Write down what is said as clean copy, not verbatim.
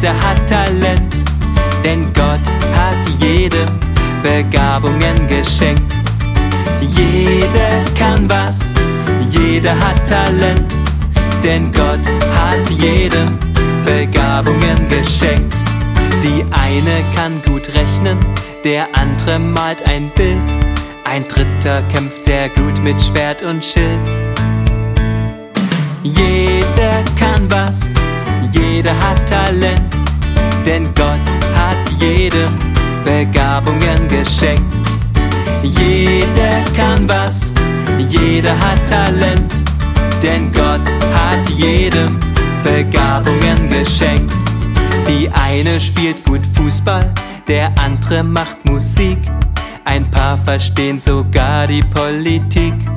Jeder hat Talent, denn Gott hat jedem Begabungen geschenkt. Jeder kann was, jeder hat Talent, denn Gott hat jedem Begabungen geschenkt. Die eine kann gut rechnen, der andere malt ein Bild, ein dritter kämpft sehr gut mit Schwert und Schild. Jeder kann was, jeder hat Talent, denn Gott hat jedem Begabungen geschenkt. Jeder kann was, jeder hat Talent, denn Gott hat jedem Begabungen geschenkt. Die eine spielt gut Fußball, der andere macht Musik, ein paar verstehen sogar die Politik.